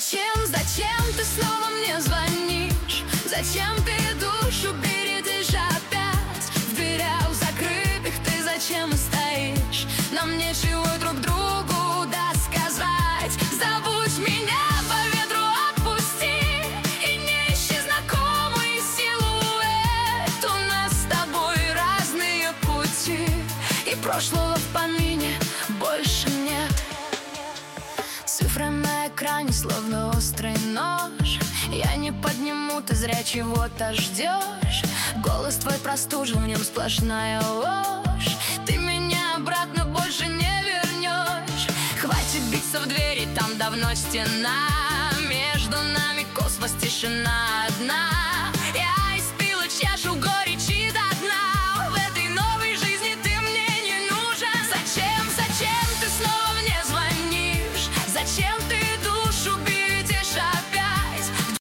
Зачем ты снова мне звонишь? Зачем ты душу бередишь опять? В дверях закрытых ты зачем стоишь? Нам нечего друг другу досказать. Забудь меня, по ветру отпусти, и не ищи знакомый силуэт. У нас с тобой разные пути, и прошлого в помине больше нет. Цифры на экране словно острый нож. Я не подниму, ты зря чего-то ждешь. Голос твой простужен, в нем сплошная ложь. Ты меня обратно больше не вернешь. Хватит биться в двери, там давно стена. Между нами космос, тишина одна. Я испила чашу горечи